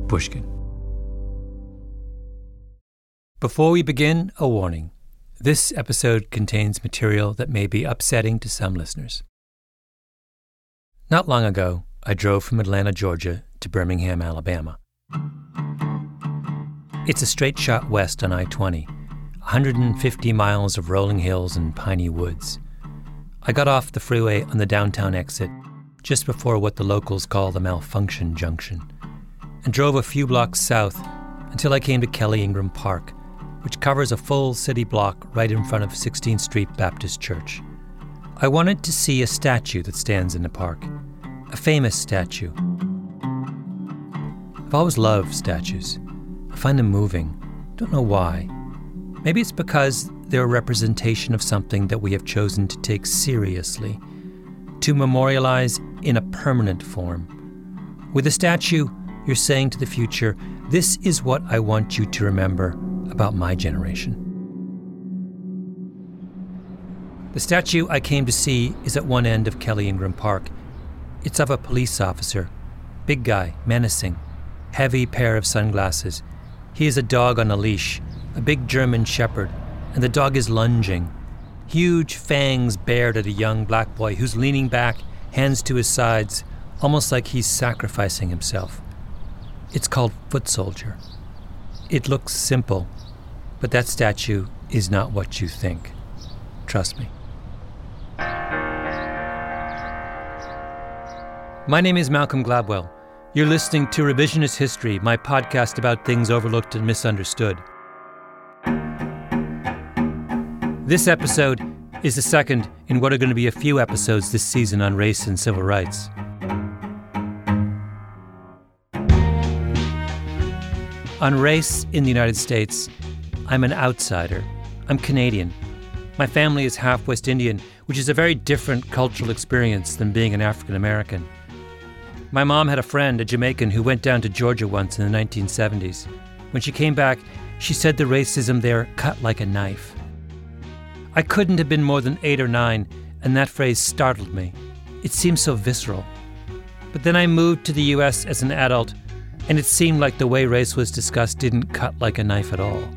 Pushkin. Before we begin, a warning. This episode contains material that may be upsetting to some listeners. Not long ago, I drove from Atlanta, Georgia to Birmingham, Alabama. It's a straight shot west on I-20, 150 miles of rolling hills and piney woods. I got off the freeway on the downtown exit just before what the locals call the malfunction junction, and drove a few blocks south until I came to Kelly Ingram Park, which covers a full city block right in front of 16th Street Baptist Church. I wanted to see a statue that stands in the park, a famous statue. I've always loved statues. I find them moving. Don't know why. Maybe it's because they're a representation of something that we have chosen to take seriously, to memorialize in a permanent form. With a statue, you're saying to the future, this is what I want you to remember about my generation. The statue I came to see is at one end of Kelly Ingram Park. It's of a police officer, big guy, menacing, heavy pair of sunglasses. He is a dog on a leash, a big German shepherd, and the dog is lunging, huge fangs bared at a young black boy who's leaning back, hands to his sides, almost like he's sacrificing himself. It's called Foot Soldier. It looks simple, but that statue is not what you think. Trust me. My name is Malcolm Gladwell. You're listening to Revisionist History, my podcast about things overlooked and misunderstood. This episode is the second in what are going to be a few episodes this season on race and civil rights. On race in the United States, I'm an outsider. I'm Canadian. My family is half West Indian, which is a very different cultural experience than being an African American. My mom had a friend, a Jamaican, who went down to Georgia once in the 1970s. When she came back, she said the racism there cut like a knife. I couldn't have been more than 8 or 9, and that phrase startled me. It seemed so visceral. But then I moved to the U.S. as an adult, and it seemed like the way race was discussed didn't cut like a knife at all.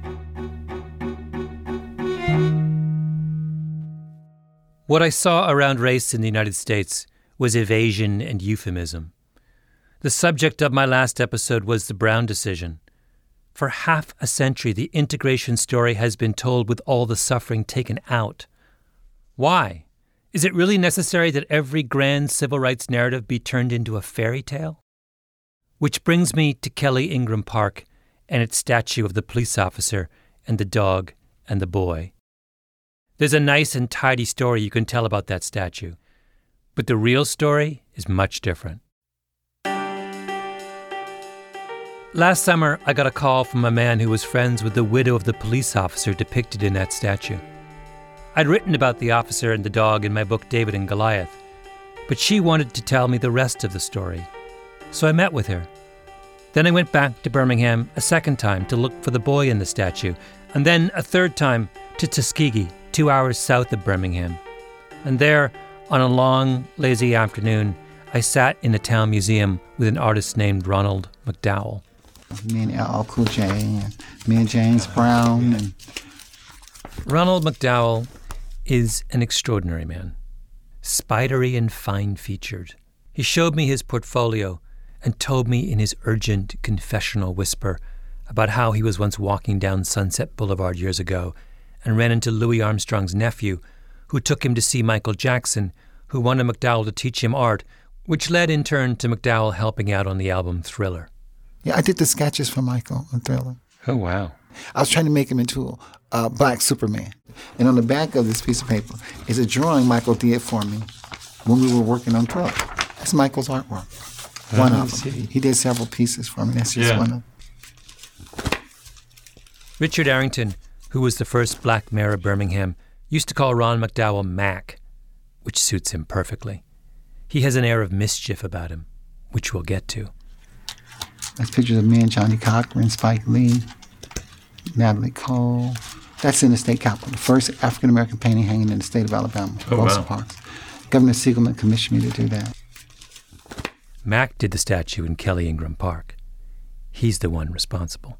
What I saw around race in the United States was evasion and euphemism. The subject of my last episode was the Brown decision. For half a century, the integration story has been told with all the suffering taken out. Why? Is it really necessary that every grand civil rights narrative be turned into a fairy tale? Which brings me to Kelly Ingram Park and its statue of the police officer and the dog and the boy. There's a nice and tidy story you can tell about that statue, but the real story is much different. Last summer, I got a call from a man who was friends with the widow of the police officer depicted in that statue. I'd written about the officer and the dog in my book David and Goliath, but she wanted to tell me the rest of the story. So I met with her. Then I went back to Birmingham a second time to look for the boy in the statue, and then a third time to Tuskegee, 2 hours south of Birmingham. And there, on a long, lazy afternoon, I sat in a town museum with an artist named Ronald McDowell. Me and LL Cool J, and me and James Brown. And Ronald McDowell is an extraordinary man, spidery and fine-featured. He showed me his portfolio and told me in his urgent confessional whisper about how he was once walking down Sunset Boulevard years ago and ran into Louis Armstrong's nephew, who took him to see Michael Jackson, who wanted McDowell to teach him art, which led in turn to McDowell helping out on the album Thriller. yeah, I did the sketches for Michael on Thriller. Oh, wow. I was trying to make him into a black Superman. And on the back of this piece of paper is a drawing Michael did for me when we were working on Thriller. That's Michael's artwork. One of them. He did several pieces for me. That's just one of them. Richard Arrington, who was the first black mayor of Birmingham, used to call Ron McDowell Mac, which suits him perfectly. He has an air of mischief about him, which we'll get to. That's pictures of me and Johnny Cochran, Spike Lee, Natalie Cole. That's in the state capitol, the first African-American painting hanging in the state of Alabama, Rosa Parks. Governor Siegelman commissioned me to do that. Mac did the statue in Kelly Ingram Park. he's the one responsible.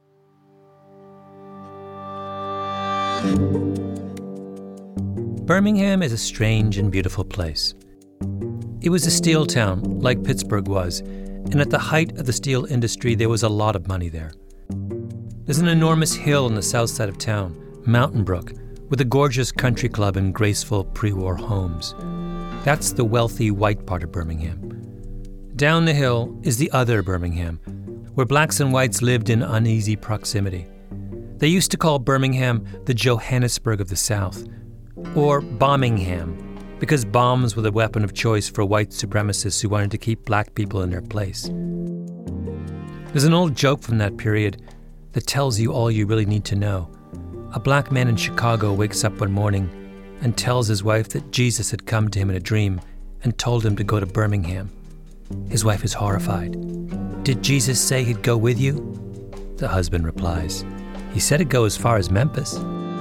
Birmingham is a strange and beautiful place. It was a steel town, like Pittsburgh was, and at the height of the steel industry, there was a lot of money there. There's an enormous hill on the south side of town, Mountain Brook, with a gorgeous country club and graceful pre-war homes. That's the wealthy white part of Birmingham. Down the hill is the other Birmingham, where blacks and whites lived in uneasy proximity. They used to call Birmingham the Johannesburg of the South, or Bombingham, because bombs were the weapon of choice for white supremacists who wanted to keep black people in their place. There's an old joke from that period that tells you all you really need to know. A black man in Chicago wakes up one morning and tells his wife that Jesus had come to him in a dream and told him to go to Birmingham. His wife is horrified. "Did Jesus say he'd go with you?" The husband replies, "He said he'd go as far as Memphis."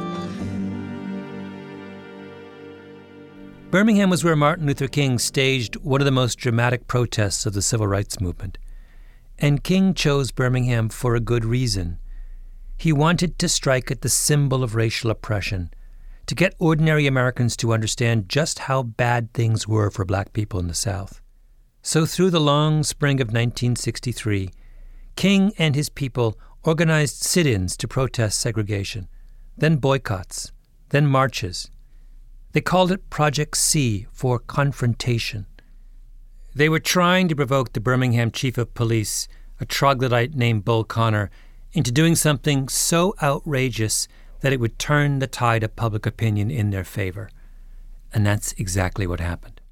Birmingham was where Martin Luther King staged one of the most dramatic protests of the civil rights movement. And King chose Birmingham for a good reason. He wanted to strike at the symbol of racial oppression, to get ordinary Americans to understand just how bad things were for black people in the South. So through the long spring of 1963, King and his people organized sit-ins to protest segregation, then boycotts, then marches. They called it Project C for confrontation. They were trying to provoke the Birmingham chief of police, a troglodyte named Bull Connor, into doing something so outrageous that it would turn the tide of public opinion in their favor. And that's exactly what happened.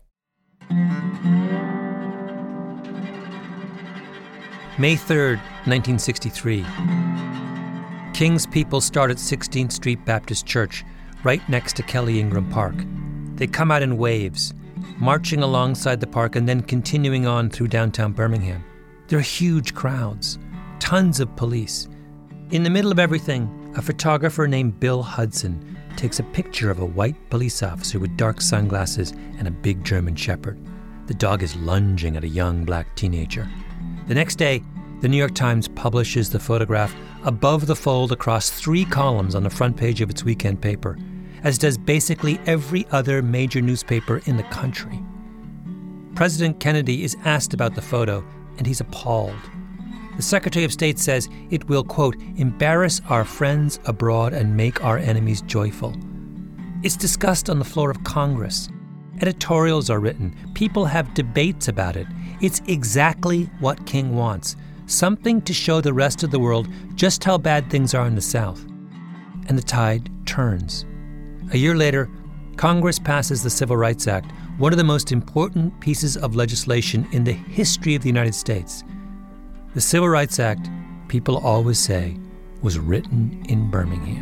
May 3rd, 1963. King's people start at 16th Street Baptist Church, right next to Kelly Ingram Park. They come out in waves, marching alongside the park and then continuing on through downtown Birmingham. There are huge crowds, tons of police. In the middle of everything, a photographer named Bill Hudson takes a picture of a white police officer with dark sunglasses and a big German shepherd. The dog is lunging at a young black teenager. The next day, the New York Times publishes the photograph above the fold across 3 columns on the front page of its weekend paper, as does basically every other major newspaper in the country. President Kennedy is asked about the photo, and he's appalled. The Secretary of State says it will, quote, embarrass our friends abroad and make our enemies joyful. It's discussed on the floor of Congress. Editorials are written. People have debates about it. It's exactly what King wants. Something to show the rest of the world just how bad things are in the South. And the tide turns. A year later, Congress passes the Civil Rights Act, one of the most important pieces of legislation in the history of the United States. The Civil Rights Act, people always say, was written in Birmingham.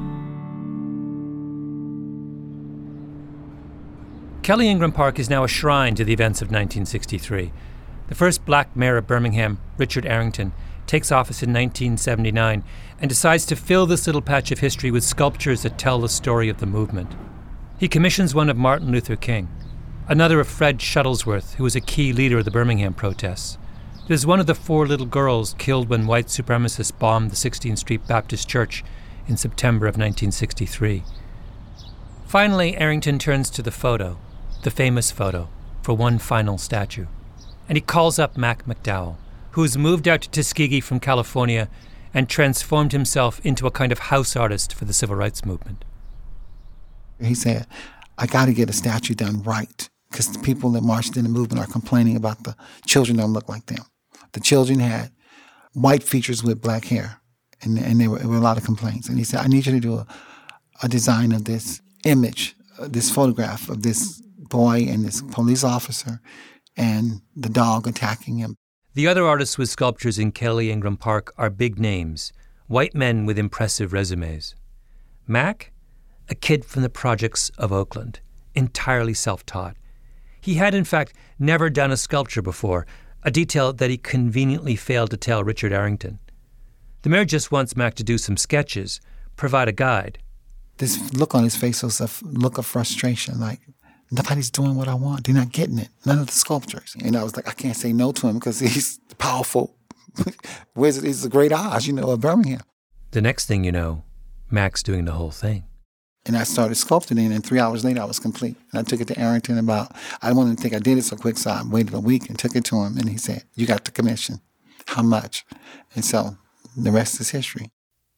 Kelly Ingram Park is now a shrine to the events of 1963. The first black mayor of Birmingham, Richard Arrington, takes office in 1979 and decides to fill this little patch of history with sculptures that tell the story of the movement. He commissions one of Martin Luther King, another of Fred Shuttlesworth, who was a key leader of the Birmingham protests. There's one of the 4 little girls killed when white supremacists bombed the 16th Street Baptist Church in September of 1963. Finally, Arrington turns to the photo, the famous photo, for one final statue. And he calls up Mac McDowell, who's moved out to Tuskegee from California and transformed himself into a kind of house artist for the civil rights movement. He said, I got to get a statue done right, because the people that marched in the movement are complaining about the children don't look like them. The children had white features with black hair, and there were a lot of complaints. And he said, I need you to do a design of this image, this photograph of this boy and this police officer and the dog attacking him. The other artists with sculptures in Kelly Ingram Park are big names, white men with impressive resumes. Mac, a kid from the projects of Oakland, entirely self-taught. He had, in fact, never done a sculpture before, a detail that he conveniently failed to tell Richard Arrington. The mayor just wants Mac to do some sketches, provide a guide. This look on his face was a look of frustration, like, nobody's doing what I want. They're not getting it. None of the sculptures. And I was like, I can't say no to him because he's a powerful He's the great Oz, of Birmingham. The next thing you know, Mac's doing the whole thing. And I started sculpting it, and 3 hours later, I was complete. And I took it to Arrington I wanted to think I did it so quick, so I waited a week and took it to him, and he said, "You got the commission. How much?" And so the rest is history.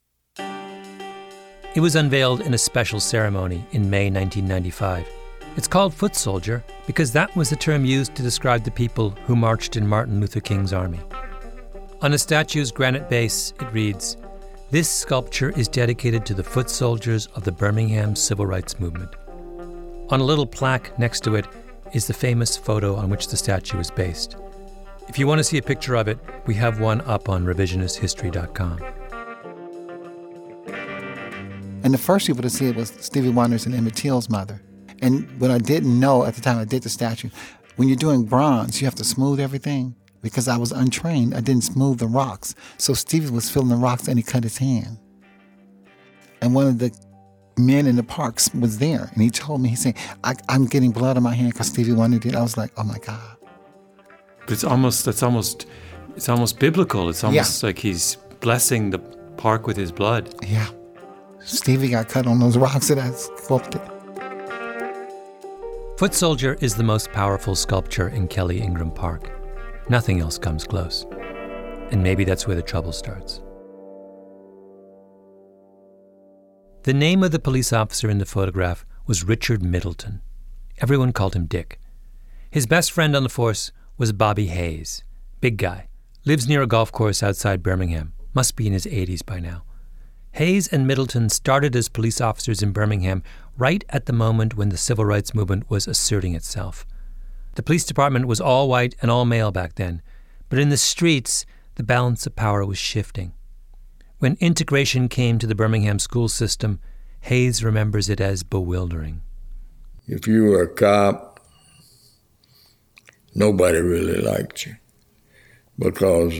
It was unveiled in a special ceremony in May 1995. It's called Foot Soldier because that was the term used to describe the people who marched in Martin Luther King's army. On a statue's granite base, it reads, "This sculpture is dedicated to the foot soldiers of the Birmingham Civil Rights Movement." On a little plaque next to it is the famous photo on which the statue is based. If you want to see a picture of it, we have one up on revisionisthistory.com. And the first people to see it was Stevie Wonder's and Emmett Till's mother. And what I didn't know at the time I did the statue, when you're doing bronze, you have to smooth everything. Because I was untrained, I didn't smooth the rocks. So Stevie was feeling the rocks and he cut his hand. And one of the men in the parks was there. And he told me, he said, I'm getting blood on my hand because Stevie Wonder did. I was like, oh my God. It's almost biblical. It's almost like he's blessing the park with his blood. Yeah. Stevie got cut on those rocks that I sculpted. Foot Soldier is the most powerful sculpture in Kelly Ingram Park. Nothing else comes close. And maybe that's where the trouble starts. The name of the police officer in the photograph was Richard Middleton. Everyone called him Dick. His best friend on the force was Bobby Hayes. Big guy. Lives near a golf course outside Birmingham. Must be in his 80s by now. Hayes and Middleton started as police officers in Birmingham right at the moment when the civil rights movement was asserting itself. The police department was all white and all male back then, but in the streets, the balance of power was shifting. When integration came to the Birmingham school system, Hayes remembers it as bewildering. If you were a cop, nobody really liked you because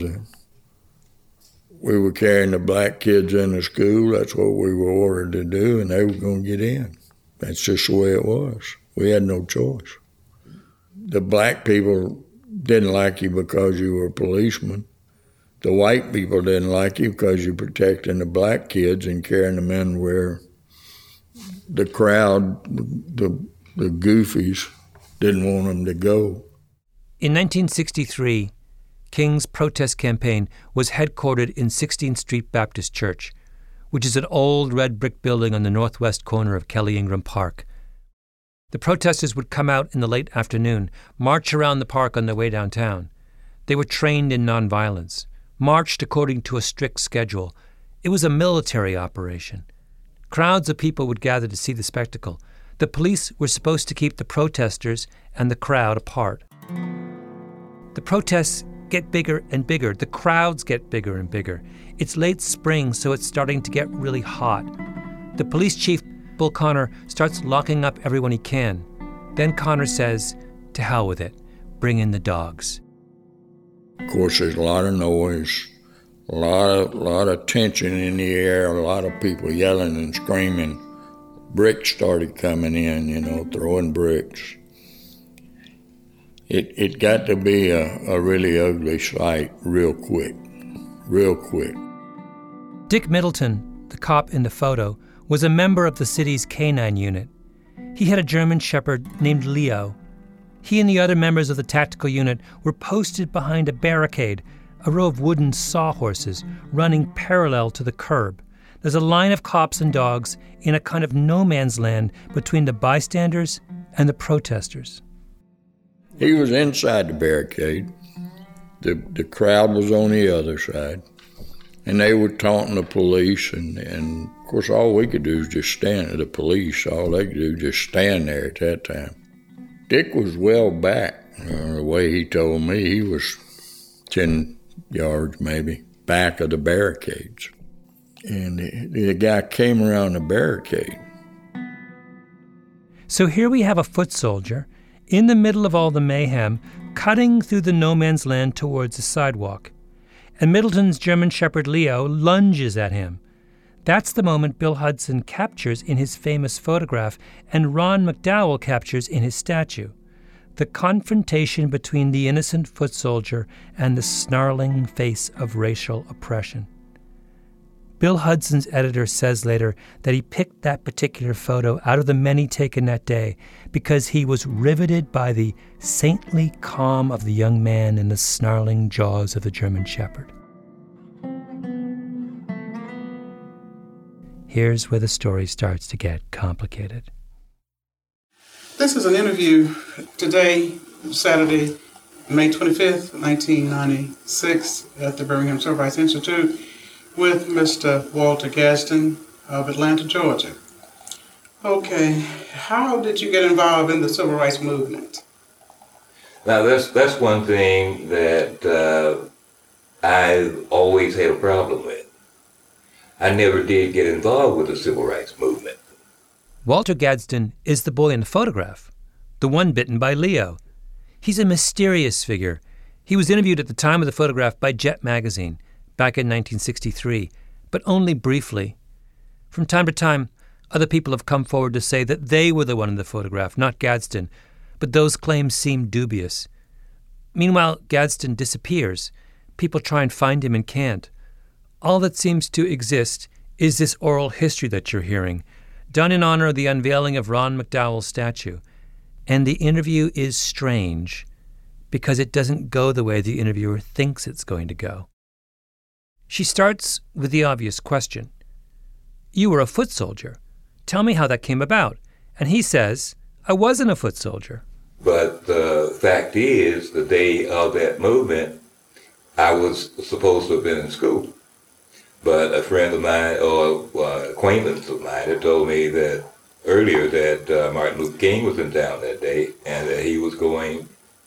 we were carrying the black kids into school. That's what we were ordered to do, and they were going to get in. That's just the way it was. We had no choice. The black people didn't like you because you were a policeman. The white people didn't like you because you're protecting the black kids and carrying them in where the crowd, the goofies, didn't want them to go. In 1963, King's protest campaign was headquartered in 16th Street Baptist Church, which is an old red brick building on the northwest corner of Kelly Ingram Park. The protesters would come out in the late afternoon, march around the park on their way downtown. They were trained in nonviolence, marched according to a strict schedule. It was a military operation. Crowds of people would gather to see the spectacle. The police were supposed to keep the protesters and the crowd apart. The protests get bigger and bigger. The crowds get bigger and bigger. It's late spring, so it's starting to get really hot. The police chief, Bull Connor, starts locking up everyone he can. Then Connor says, to hell with it. Bring in the dogs. Of course, there's a lot of noise, a lot of tension in the air, a lot of people yelling and screaming. Bricks started coming in, throwing bricks. It got to be a really ugly sight real quick. Dick Middleton, the cop in the photo, was a member of the city's K-9 unit. He had a German shepherd named Leo. He and the other members of the tactical unit were posted behind a barricade, a row of wooden sawhorses running parallel to the curb. There's a line of cops and dogs in a kind of no man's land between the bystanders and the protesters. He was inside the barricade. The crowd was on the other side. And they were taunting the police, and of course all we could do was just stand at the police. All they could do was just stand there at that time. Dick was well back. The way he told me, he was 10 yards maybe back of the barricades. And the guy came around the barricade. So here we have a foot soldier in the middle of all the mayhem, cutting through the no man's land towards the sidewalk. And Middleton's German shepherd Leo lunges at him. That's the moment Bill Hudson captures in his famous photograph and Ron McDowell captures in his statue. the confrontation between the innocent foot soldier and the snarling face of racial oppression. Bill Hudson's editor says later that he picked that particular photo out of the many taken that day because he was riveted by the saintly calm of the young man in the snarling jaws of the German Shepherd. Here's where the story starts to get complicated. This is an interview today, Saturday, May 25th, 1996, at the Birmingham Civil Rights Institute with Mr. Walter Gadsden of Atlanta, Georgia. Okay, how did you get involved in the civil rights movement? Now, that's one thing that I've always had a problem with. I never did get involved with the civil rights movement. Walter Gadsden is the boy in the photograph, the one bitten by Leo. He's a mysterious figure. He was interviewed at the time of the photograph by Jet magazine back in 1963, but only briefly. From time to time, other people have come forward to say that they were the one in the photograph, not Gadsden, but those claims seem dubious. Meanwhile, Gadsden disappears. People try and find him and can't. All that seems to exist is this oral history that you're hearing, done in honor of the unveiling of Ron McDowell's statue. And the interview is strange because it doesn't go the way the interviewer thinks it's going to go. She starts with the obvious question. You were a foot soldier. Tell me how that came about. And he says, I wasn't a foot soldier. But the fact is, the day of that movement, I was supposed to have been in school. But a friend of mine, or acquaintance of mine, had told me that earlier that Martin Luther King was in town that day and that he was going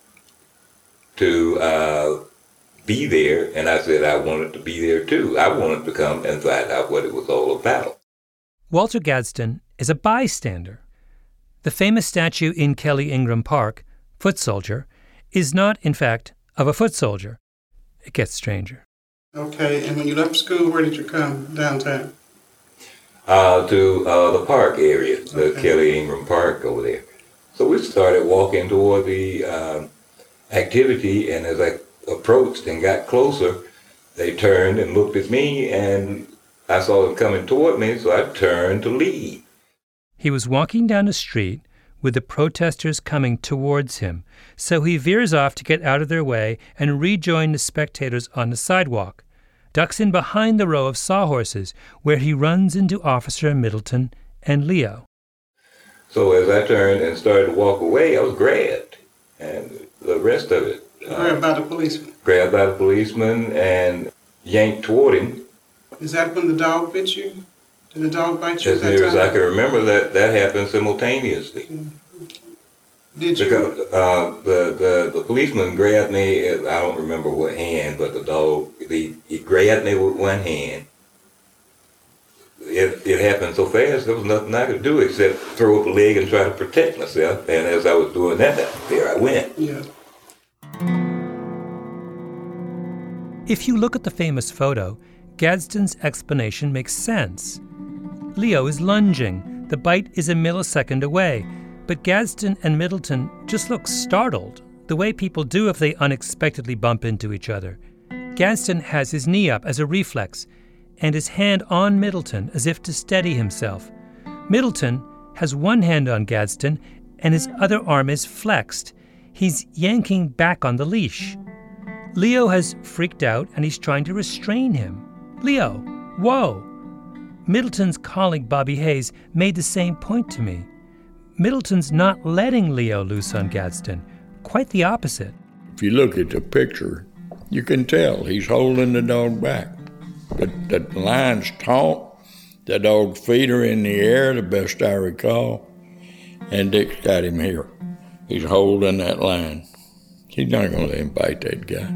to be there. And I said I wanted to be there too. I wanted to come and find out what it was all about. Walter Gadsden is a bystander. The famous statue in Kelly Ingram Park, Foot Soldier, is not, in fact, of a foot soldier. It gets stranger. Okay, and when you left school, where did you come downtown? To the park area, the Kelly Ingram Park over there. So we started walking toward the activity, and as I approached and got closer, they turned and looked at me, and I saw them coming toward me, so I turned to leave. He was walking down a street with the protesters coming towards him, so he veers off to get out of their way and rejoin the spectators on the sidewalk, ducks in behind the row of sawhorses, where he runs into Officer Middleton and Leo. So as I turned and started to walk away, I was grabbed, and the rest of it. Grabbed by the policeman? Grabbed by the policeman and yanked toward him. Is that when the dog bit you? Did the dog bite you? As near as I can remember, that happened simultaneously. Did you? Because the policeman grabbed me, I don't remember what hand, but the dog, he grabbed me with one hand. It happened so fast, there was nothing I could do except throw up a leg and try to protect myself. And as I was doing that, there I went. Yeah. If you look at the famous photo, Gadsden's explanation makes sense. Leo is lunging. The bite is a millisecond away. But Gadsden and Middleton just look startled, the way people do if they unexpectedly bump into each other. Gadsden has his knee up as a reflex, and his hand on Middleton as if to steady himself. Middleton has one hand on Gadsden, and his other arm is flexed. He's yanking back on the leash. Leo has freaked out, and he's trying to restrain him. Leo, whoa! Middleton's colleague Bobby Hayes made the same point to me. Middleton's not letting Leo loose on Gadsden. Quite the opposite. If you look at the picture, you can tell he's holding the dog back. The line's taut, the dog's feet are in the air, the best I recall, and Dick's got him here. He's holding that line. He's not going to let him bite that guy.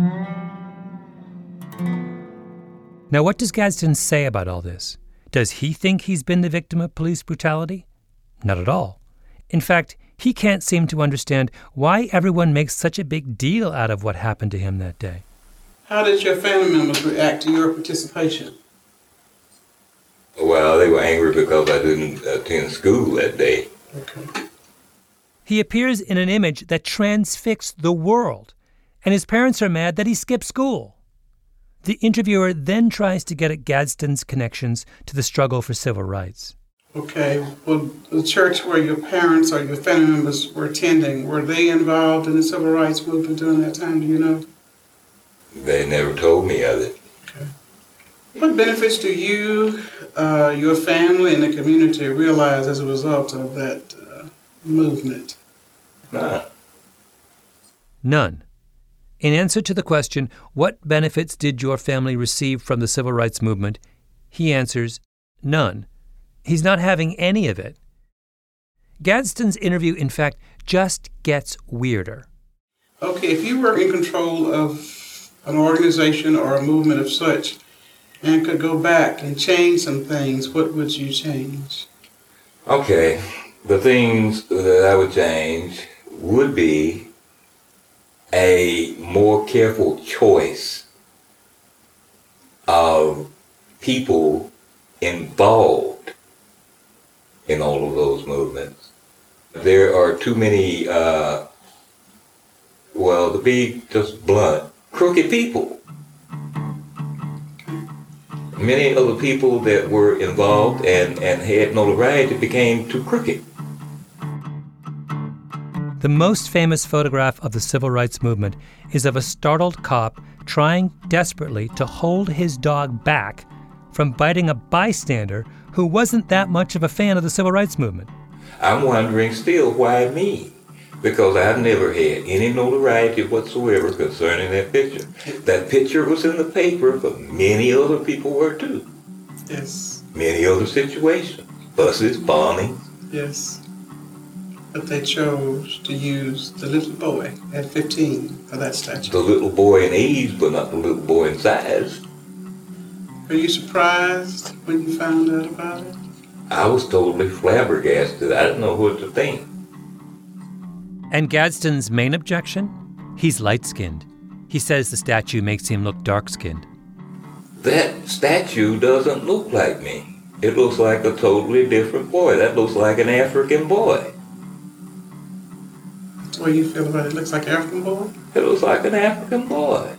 Now, what does Gadsden say about all this? Does he think he's been the victim of police brutality? Not at all. In fact, he can't seem to understand why everyone makes such a big deal out of what happened to him that day. How did your family members react to your participation? Well, they were angry because I didn't attend school that day. Okay. He appears in an image that transfixed the world, and his parents are mad that he skipped school. The interviewer then tries to get at Gadsden's connections to the struggle for civil rights. Okay, well, the church where your parents or your family members were attending, were they involved in the civil rights movement during that time, do you know? They never told me of it. Okay. What benefits do you, your family, and the community realize as a result of that movement? None. None. In answer to the question, what benefits did your family receive from the civil rights movement, he answers, none. He's not having any of it. Gadsden's interview, in fact, just gets weirder. Okay, if you were in control of an organization or a movement of such and could go back and change some things, what would you change? Okay, the things that I would change would be a more careful choice of people involved in all of those movements. There are too many, to be just blunt, crooked people. Many of the people that were involved and had notoriety became too crooked. The most famous photograph of the civil rights movement is of a startled cop trying desperately to hold his dog back from biting a bystander who wasn't that much of a fan of the civil rights movement. I'm wondering still, why me? Because I've never had any notoriety whatsoever concerning that picture. That picture was in the paper, but many other people were too. Yes. Many other situations. Buses, bombing. Yes. But they chose to use the little boy at 15 for that statue. The little boy in age, but not the little boy in size. Were you surprised when you found out about it? I was totally flabbergasted. I didn't know what to think. And Gadsden's main objection? He's light-skinned. He says the statue makes him look dark-skinned. That statue doesn't look like me. It looks like a totally different boy. That looks like an African boy. That's the way you feel about it? It looks like an African boy? It looks like an African boy.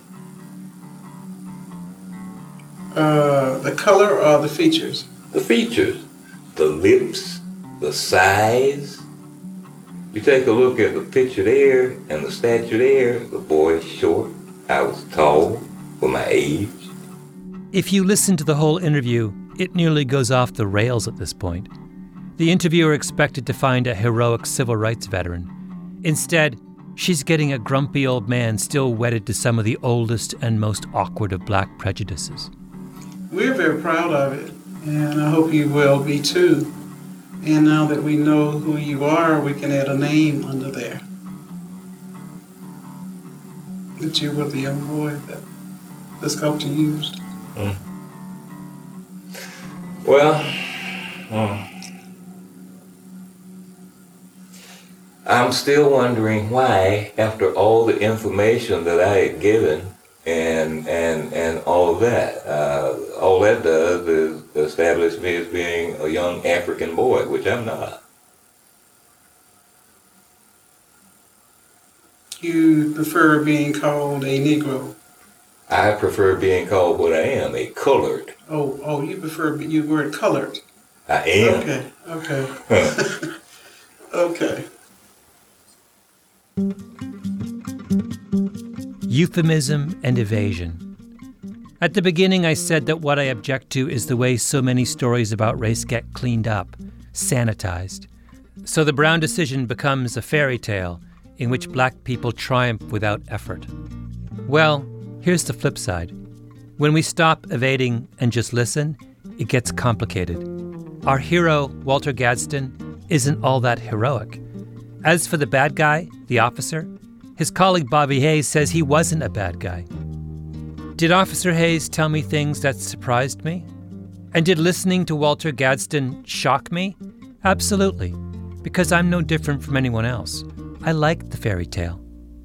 The color or the features? The features. The lips. The size. You take a look at the picture there and the statue there. The boy's short. I was tall for my age. If you listen to the whole interview, it nearly goes off the rails at this point. The interviewer expected to find a heroic civil rights veteran. Instead, she's getting a grumpy old man still wedded to some of the oldest and most awkward of black prejudices. We're very proud of it, and I hope you will be too. And now that we know who you are, we can add a name under there. That you were the young boy that the sculptor used. I'm still wondering why, after all the information that I had given and all of that, all that does is establish me as being a young African boy, which I'm not. You prefer being called a Negro? I prefer being called what I am, a colored. Oh, you prefer the word colored? I am. Okay. Okay. Euphemism and evasion. At the beginning, I said that what I object to is the way so many stories about race get cleaned up, sanitized. So the Brown decision becomes a fairy tale in which black people triumph without effort. Well, here's the flip side. When we stop evading and just listen, it gets complicated. Our hero, Walter Gadsden, isn't all that heroic. As for the bad guy, the officer, his colleague Bobby Hayes says he wasn't a bad guy. Did Officer Hayes tell me things that surprised me? And did listening to Walter Gadsden shock me? Absolutely, because I'm no different from anyone else. I liked the fairy tale.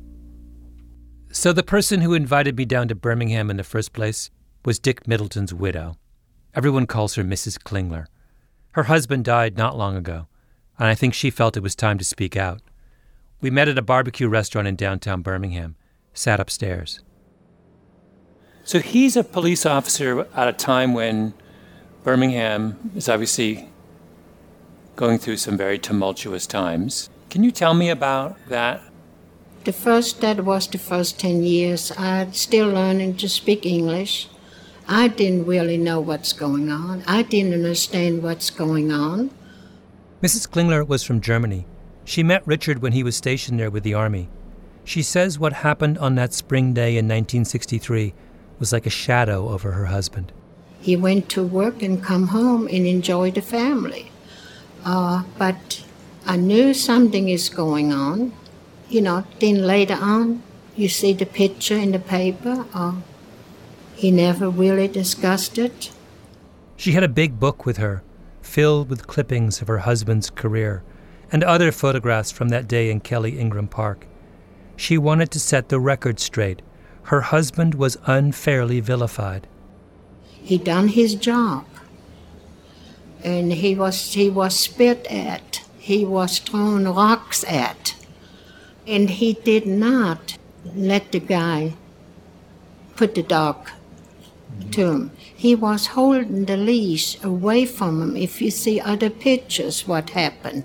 So the person who invited me down to Birmingham in the first place was Dick Middleton's widow. Everyone calls her Mrs. Klingler. Her husband died not long ago, and I think she felt it was time to speak out. We met at a barbecue restaurant in downtown Birmingham, sat upstairs. So he's a police officer at a time when Birmingham is obviously going through some very tumultuous times. Can you tell me about that? That was the first 10 years. I'm still learning to speak English. I didn't really know what's going on. I didn't understand what's going on. Mrs. Klingler was from Germany. She met Richard when he was stationed there with the Army. She says what happened on that spring day in 1963 was like a shadow over her husband. He went to work and come home and enjoy the family. But I knew something is going on. Then later on, you see the picture in the paper. He never really discussed it. She had a big book with her, filled with clippings of her husband's career and other photographs from that day in Kelly Ingram Park. She wanted to set the record straight. Her husband was unfairly vilified. He done his job, and he was spit at. He was thrown rocks at, and he did not let the guy put the dog to him. He was holding the leash away from him. If you see other pictures, what happened.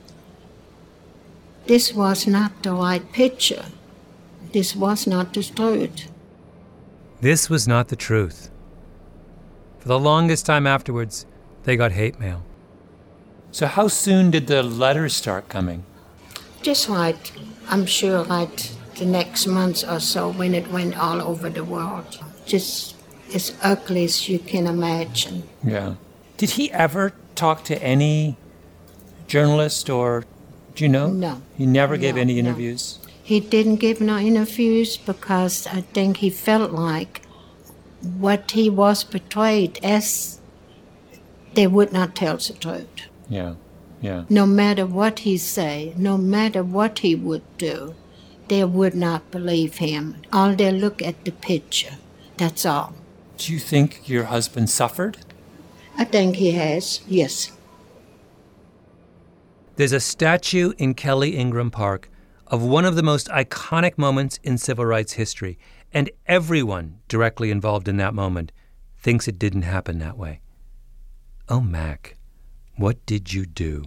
This was not the right picture. This was not the truth. This was not the truth. For the longest time afterwards, they got hate mail. So how soon did the letters start coming? Just I'm sure the next month or so when it went all over the world. Just as ugly as you can imagine. Yeah. Did he ever talk to any journalist or, do you know? No. He never gave any interviews? No. He didn't give no interviews because I think he felt like what he was portrayed as, they would not tell the truth. Yeah, yeah. No matter what he say, no matter what he would do, they would not believe him. All they look at the picture, that's all. Do you think your husband suffered? I think he has, yes. There's a statue in Kelly Ingram Park of one of the most iconic moments in civil rights history, and everyone directly involved in that moment thinks it didn't happen that way. Oh, Mac, what did you do?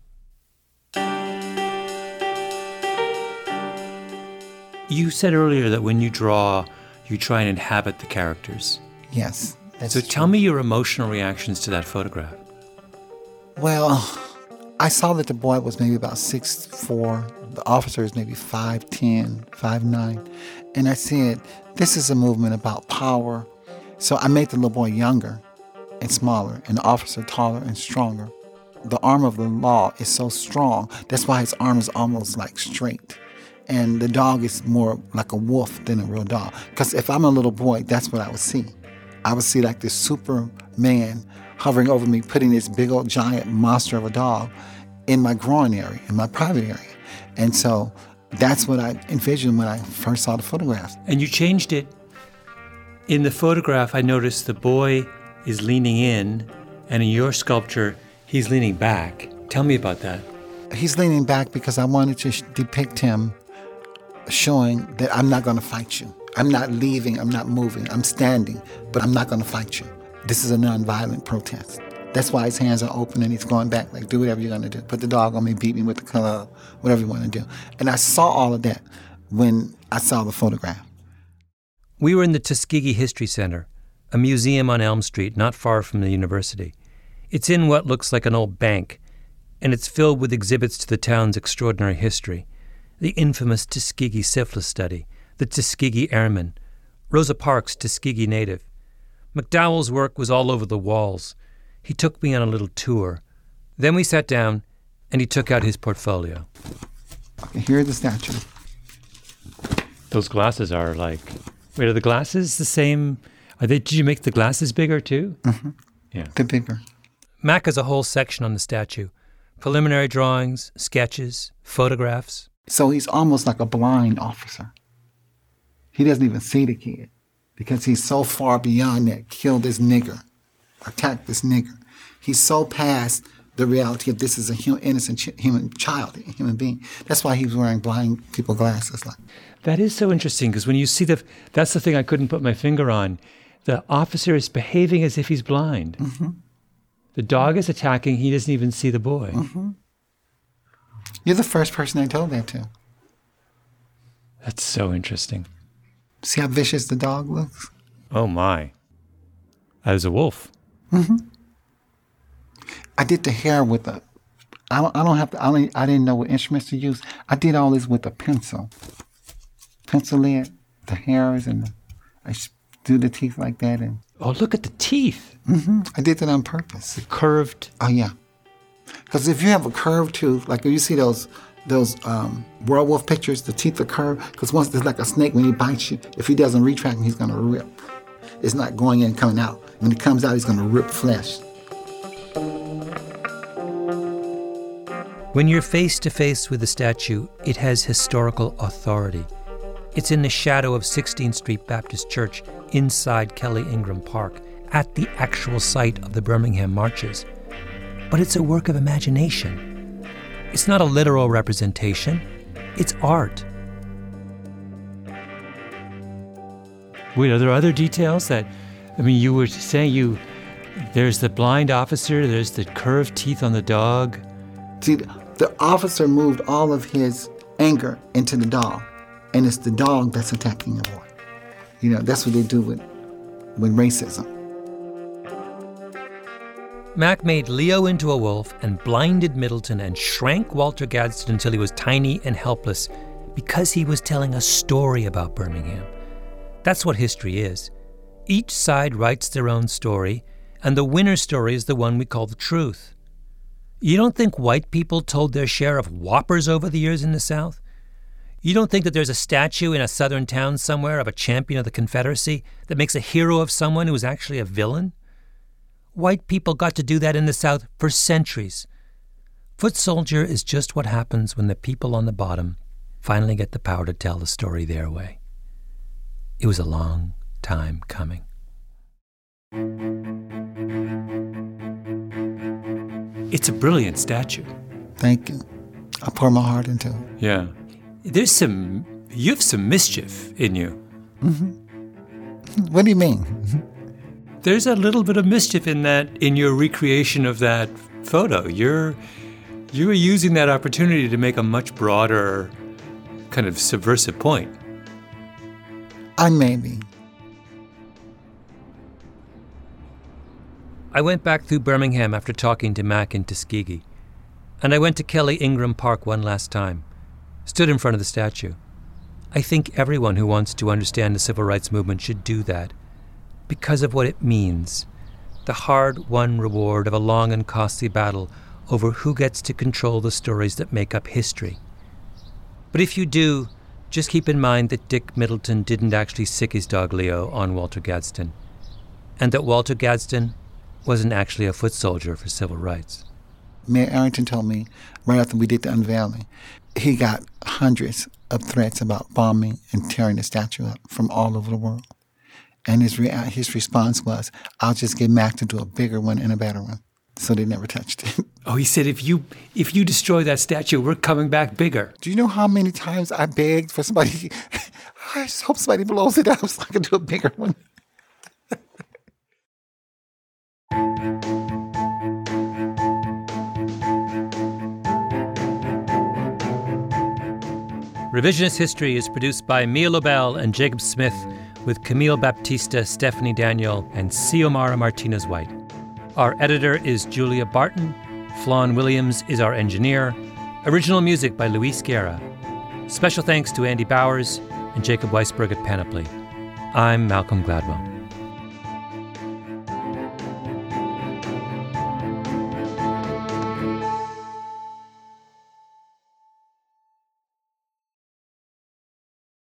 You said earlier that when you draw, you try and inhabit the characters. Yes. So tell me your emotional reactions to that photograph. Well, I saw that the boy was maybe about 6'4". The officer is maybe 5'10", 5'9". And I said, this is a movement about power. So I made the little boy younger and smaller, and the officer taller and stronger. The arm of the law is so strong. That's why his arm is almost like straight. And the dog is more like a wolf than a real dog. Because if I'm a little boy, that's what I would see. I would see like this Superman hovering over me, putting this big old giant monster of a dog in my groin area, in my private area. And so that's what I envisioned when I first saw the photographs. And you changed it. In the photograph, I noticed the boy is leaning in, and in your sculpture, he's leaning back. Tell me about that. He's leaning back because I wanted to depict him showing that I'm not going to fight you. I'm not leaving, I'm not moving, I'm standing, but I'm not going to fight you. This is a nonviolent protest. That's why his hands are open and he's going back, like, do whatever you're going to do. Put the dog on me, beat me with the club, whatever you want to do. And I saw all of that when I saw the photograph. We were in the Tuskegee History Center, a museum on Elm Street not far from the university. It's in what looks like an old bank, and it's filled with exhibits to the town's extraordinary history. The infamous Tuskegee syphilis study, the Tuskegee Airmen, Rosa Parks' Tuskegee native. McDowell's work was all over the walls. He took me on a little tour. Then we sat down, and he took out his portfolio. Okay, here's the statue. Those glasses are like... Wait, are the glasses the same? Did you make the glasses bigger too? Mm-hmm. Yeah. They're bigger. Mac has a whole section on the statue. Preliminary drawings, sketches, photographs. So he's almost like a blind officer. He doesn't even see the kid because he's so far beyond that. Kill this nigger. Attack this nigger. He's so past the reality of this is a innocent human child, a human being. That's why he was wearing blind people glasses. That is so interesting, because when you see that's the thing I couldn't put my finger on. The officer is behaving as if he's blind. Mm-hmm. The dog is attacking. He doesn't even see the boy. Mm-hmm. You're the first person I told that to. That's so interesting. See how vicious the dog looks? Oh, my. That is a wolf. Mm-hmm. I did the hair with I didn't know what instruments to use. I did all this with a pencil. Pencil lead, the hairs, and I do the teeth like that. And oh, look at the teeth. Mm-hmm. I did that on purpose. Curved. Oh, yeah. Because if you have a curved tooth, like if you see those werewolf pictures, the teeth are curved, because once there's like a snake, when he bites you, if he doesn't retract, he's going to rip. It's not going in and coming out. When it comes out, he's going to rip flesh. When you're face to face with the statue, it has historical authority. It's in the shadow of 16th Street Baptist Church, inside Kelly Ingram Park, at the actual site of the Birmingham marches. But it's a work of imagination. It's not a literal representation. It's art. Wait, are there other details that, you were saying there's the blind officer, there's the curved teeth on the dog. See, the officer moved all of his anger into the dog, and it's the dog that's attacking the boy. That's what they do with racism. Mack made Leo into a wolf and blinded Middleton and shrank Walter Gadsden until he was tiny and helpless because he was telling a story about Birmingham. That's what history is. Each side writes their own story, and the winner story is the one we call the truth. You don't think white people told their share of whoppers over the years in the South? You don't think that there's a statue in a southern town somewhere of a champion of the Confederacy that makes a hero of someone who was actually a villain? White people got to do that in the South for centuries. Foot soldier is just what happens when the people on the bottom finally get the power to tell the story their way. It was a long time coming. It's a brilliant statue. Thank you. I pour my heart into it. Yeah. You have some mischief in you. Mm-hmm. What do you mean? There's a little bit of mischief in your recreation of that photo. You were using that opportunity to make a much broader kind of subversive point. I may be. I went back through Birmingham after talking to Mack in Tuskegee, and I went to Kelly Ingram Park one last time, stood in front of the statue. I think everyone who wants to understand the civil rights movement should do that, because of what it means, the hard-won reward of a long and costly battle over who gets to control the stories that make up history. But if you do, just keep in mind that Dick Middleton didn't actually sick his dog Leo on Walter Gadsden, and that Walter Gadsden wasn't actually a foot soldier for civil rights. Mayor Arrington told me right after we did the unveiling, he got hundreds of threats about bombing and tearing the statue up from all over the world. And his response was, I'll just get Mack to do a bigger one and a better one. So they never touched it. Oh, he said, if you destroy that statue, we're coming back bigger. Do you know how many times I begged for somebody, I just hope somebody blows it up so I can do a bigger one. Revisionist History is produced by Mia Lobel and Jacob Smith, with Camille Baptista, Stephanie Daniel, and Xiomara Martinez-White. Our editor is Julia Barton. Flawn Williams is our engineer. Original music by Luis Guerra. Special thanks to Andy Bowers and Jacob Weisberg at Panoply. I'm Malcolm Gladwell.